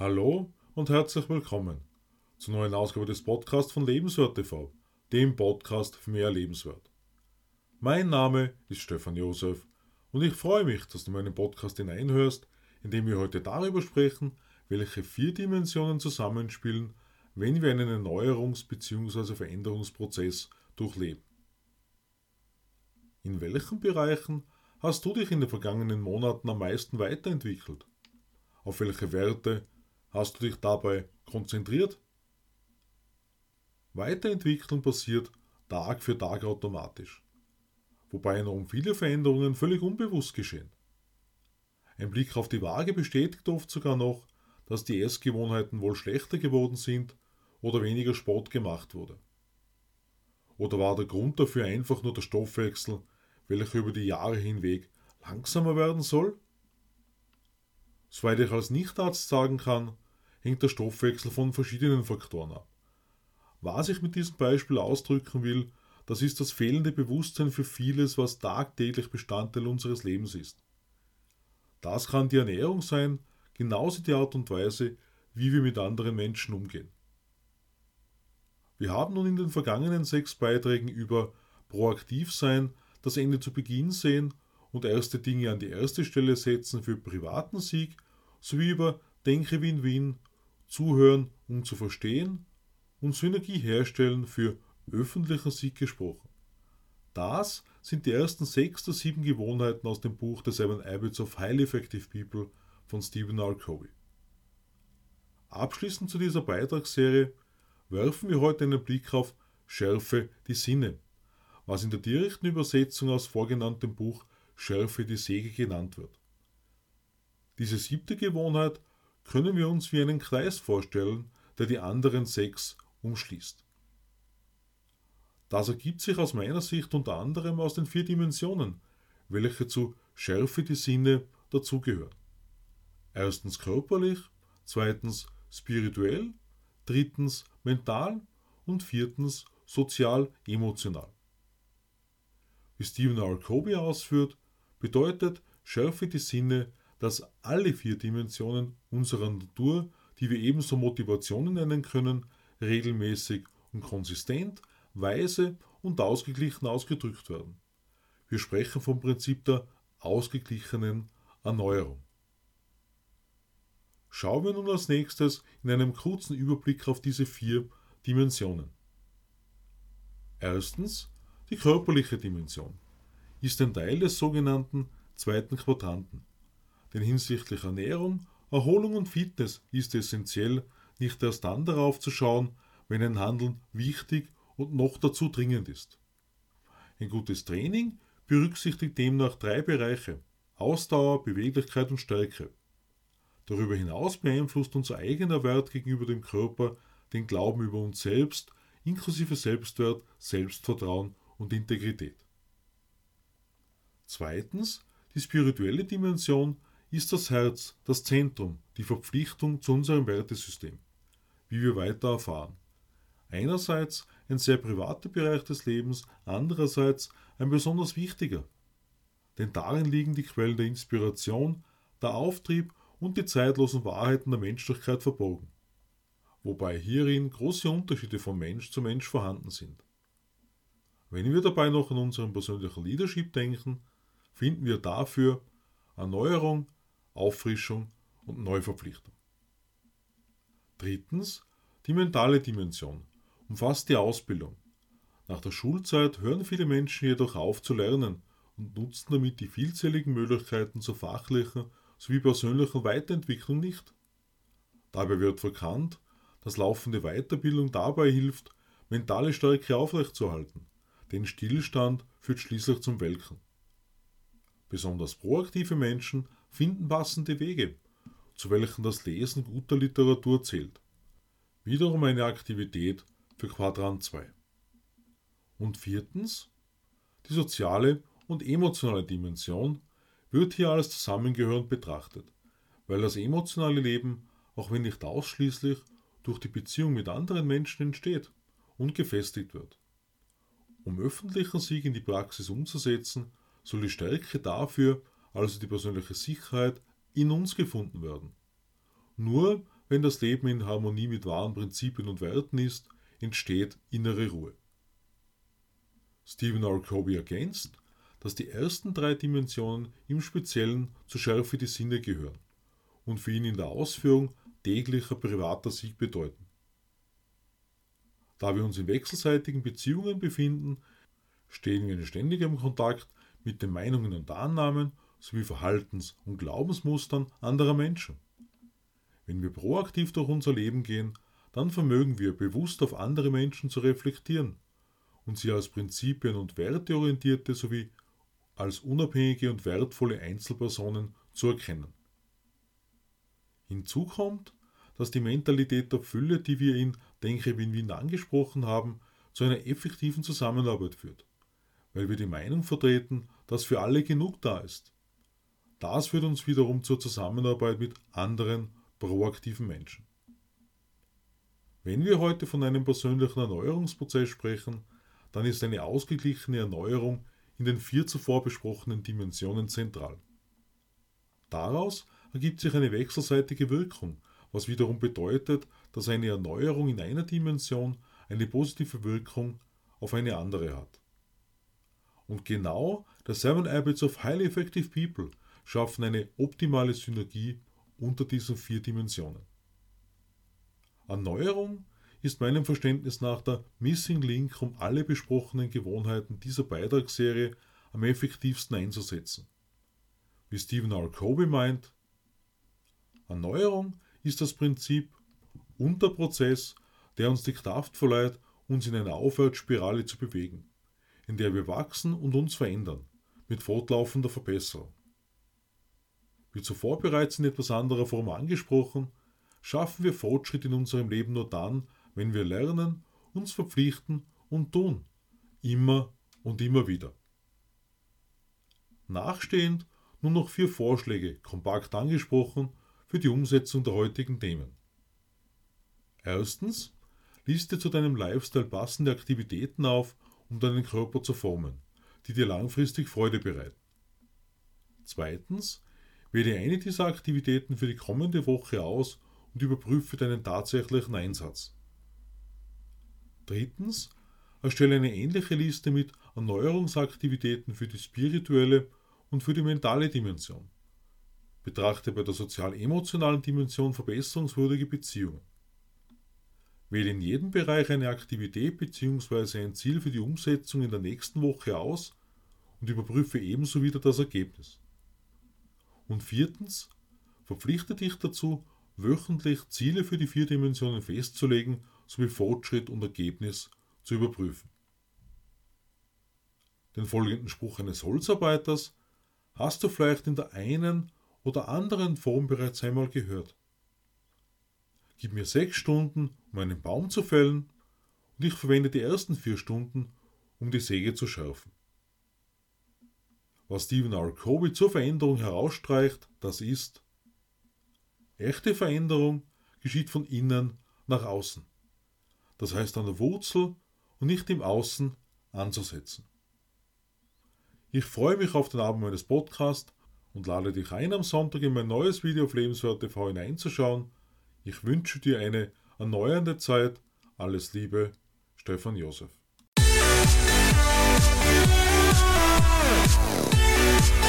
Hallo und herzlich willkommen zur neuen Ausgabe des Podcasts von Lebenswert TV, dem Podcast für mehr Lebenswert. Mein Name ist Stefan Josef und ich freue mich, dass du meinen Podcast hineinhörst, in dem wir heute darüber sprechen, welche 4 Dimensionen zusammenspielen, wenn wir einen Erneuerungs- bzw. Veränderungsprozess durchleben. In welchen Bereichen hast du dich in den vergangenen Monaten am meisten weiterentwickelt? Auf welche Werte hast du dich dabei konzentriert? Weiterentwicklung passiert Tag für Tag automatisch, wobei enorm viele Veränderungen völlig unbewusst geschehen. Ein Blick auf die Waage bestätigt oft sogar noch, dass die Essgewohnheiten wohl schlechter geworden sind oder weniger Sport gemacht wurde. Oder war der Grund dafür einfach nur der Stoffwechsel, welcher über die Jahre hinweg langsamer werden soll? Soweit ich als Nichtarzt sagen kann, hängt der Stoffwechsel von verschiedenen Faktoren ab. Was ich mit diesem Beispiel ausdrücken will, das ist das fehlende Bewusstsein für vieles, was tagtäglich Bestandteil unseres Lebens ist. Das kann die Ernährung sein, genauso die Art und Weise, wie wir mit anderen Menschen umgehen. Wir haben nun in den vergangenen 6 Beiträgen über proaktiv sein, das Ende zu Beginn sehen und erste Dinge an die erste Stelle setzen für privaten Sieg, sowie über Denke Win-Win, Zuhören um zu verstehen und Synergie herstellen für öffentlichen Sieg gesprochen. Das sind die ersten 6 der 7 Gewohnheiten aus dem Buch The 7 Habits of Highly Effective People von Stephen R. Covey. Abschließend zu dieser Beitragsserie werfen wir heute einen Blick auf Schärfe die Sinne, was in der direkten Übersetzung aus vorgenanntem Buch Schärfe die Säge genannt wird. Diese 7. Gewohnheit können wir uns wie einen Kreis vorstellen, der die anderen 6 umschließt. Das ergibt sich aus meiner Sicht unter anderem aus den 4 Dimensionen, welche zu Schärfe die Sinne dazugehören. Erstens körperlich, zweitens spirituell, drittens mental und viertens sozial-emotional. Wie Stephen R. Covey ausführt, bedeutet Schärfe die Sinne, dass alle 4 Dimensionen unserer Natur, die wir ebenso Motivationen nennen können, regelmäßig und konsistent, weise und ausgeglichen ausgedrückt werden. Wir sprechen vom Prinzip der ausgeglichenen Erneuerung. Schauen wir nun als nächstes in einem kurzen Überblick auf diese 4 Dimensionen. Erstens, die körperliche Dimension ist ein Teil des sogenannten 2. Quadranten. Denn hinsichtlich Ernährung, Erholung und Fitness ist essentiell, nicht erst dann darauf zu schauen, wenn ein Handeln wichtig und noch dazu dringend ist. Ein gutes Training berücksichtigt demnach 3 Bereiche: Ausdauer, Beweglichkeit und Stärke. Darüber hinaus beeinflusst unser eigener Wert gegenüber dem Körper den Glauben über uns selbst, inklusive Selbstwert, Selbstvertrauen und Integrität. Zweitens, die spirituelle Dimension ist das Herz, das Zentrum, die Verpflichtung zu unserem Wertesystem, wie wir weiter erfahren. Einerseits ein sehr privater Bereich des Lebens, andererseits ein besonders wichtiger. Denn darin liegen die Quellen der Inspiration, der Auftrieb und die zeitlosen Wahrheiten der Menschlichkeit verborgen. Wobei hierin große Unterschiede von Mensch zu Mensch vorhanden sind. Wenn wir dabei noch an unseren persönlichen Leadership denken, finden wir dafür Erneuerung, Auffrischung und Neuverpflichtung. Drittens, die mentale Dimension umfasst die Ausbildung. Nach der Schulzeit hören viele Menschen jedoch auf zu lernen und nutzen damit die vielzähligen Möglichkeiten zur fachlichen sowie persönlichen Weiterentwicklung nicht. Dabei wird verkannt, dass laufende Weiterbildung dabei hilft, mentale Stärke aufrechtzuerhalten, denn Stillstand führt schließlich zum Welken. Besonders proaktive Menschen finden passende Wege, zu welchen das Lesen guter Literatur zählt. Wiederum eine Aktivität für Quadrant 2. Und viertens, die soziale und emotionale Dimension wird hier als zusammengehörend betrachtet, weil das emotionale Leben, auch wenn nicht ausschließlich, durch die Beziehung mit anderen Menschen entsteht und gefestigt wird. Um öffentlichen Sieg in die Praxis umzusetzen, soll die Stärke dafür, also die persönliche Sicherheit, in uns gefunden werden. Nur wenn das Leben in Harmonie mit wahren Prinzipien und Werten ist, entsteht innere Ruhe. Stephen R. Covey ergänzt, dass die ersten 3 Dimensionen im Speziellen zur Schärfe der Sinne gehören und für ihn in der Ausführung täglicher privater Sieg bedeuten. Da wir uns in wechselseitigen Beziehungen befinden, stehen wir in ständigem Kontakt mit den Meinungen und Annahmen sowie Verhaltens- und Glaubensmustern anderer Menschen. Wenn wir proaktiv durch unser Leben gehen, dann vermögen wir bewusst auf andere Menschen zu reflektieren und sie als prinzipien- und werteorientierte sowie als unabhängige und wertvolle Einzelpersonen zu erkennen. Hinzu kommt, dass die Mentalität der Fülle, die wir in Denke Win-Win angesprochen haben, zu einer effektiven Zusammenarbeit führt, weil wir die Meinung vertreten, dass für alle genug da ist. Das führt uns wiederum zur Zusammenarbeit mit anderen proaktiven Menschen. Wenn wir heute von einem persönlichen Erneuerungsprozess sprechen, dann ist eine ausgeglichene Erneuerung in den 4 zuvor besprochenen Dimensionen zentral. Daraus ergibt sich eine wechselseitige Wirkung, was wiederum bedeutet, dass eine Erneuerung in einer Dimension eine positive Wirkung auf eine andere hat. Und genau die 7 Habits of Highly Effective People schaffen eine optimale Synergie unter diesen 4 Dimensionen. Erneuerung ist meinem Verständnis nach der Missing Link, um alle besprochenen Gewohnheiten dieser Beitragsserie am effektivsten einzusetzen. Wie Stephen R. Covey meint, Erneuerung ist das Prinzip und der Prozess, der uns die Kraft verleiht, uns in einer Aufwärtsspirale zu bewegen, in der wir wachsen und uns verändern, mit fortlaufender Verbesserung. Wie zuvor bereits in etwas anderer Form angesprochen, schaffen wir Fortschritt in unserem Leben nur dann, wenn wir lernen, uns verpflichten und tun, immer und immer wieder. Nachstehend nun noch 4 Vorschläge, kompakt angesprochen, für die Umsetzung der heutigen Themen. Erstens, liste zu deinem Lifestyle passende Aktivitäten auf, um deinen Körper zu formen, die dir langfristig Freude bereiten. Zweitens, wähle eine dieser Aktivitäten für die kommende Woche aus und überprüfe deinen tatsächlichen Einsatz. Drittens, erstelle eine ähnliche Liste mit Erneuerungsaktivitäten für die spirituelle und für die mentale Dimension. Betrachte bei der sozial-emotionalen Dimension verbesserungswürdige Beziehungen. Wähle in jedem Bereich eine Aktivität bzw. ein Ziel für die Umsetzung in der nächsten Woche aus und überprüfe ebenso wieder das Ergebnis. Und viertens, verpflichte dich dazu, wöchentlich Ziele für die 4 Dimensionen festzulegen sowie Fortschritt und Ergebnis zu überprüfen. Den folgenden Spruch eines Holzarbeiters hast du vielleicht in der einen oder anderen Form bereits einmal gehört. Gib mir 6 Stunden, um einen Baum zu fällen, und ich verwende die ersten 4 Stunden, um die Säge zu schärfen. Was Stephen R. Covey zur Veränderung herausstreicht, das ist: Echte Veränderung geschieht von innen nach außen. Das heißt an der Wurzel und nicht im Außen anzusetzen. Ich freue mich auf den Abend meines Podcasts und lade dich ein, am Sonntag in mein neues Video auf Lebenswert TV hineinzuschauen. Ich wünsche dir eine erneuernde Zeit. Alles Liebe, Stefan Josef.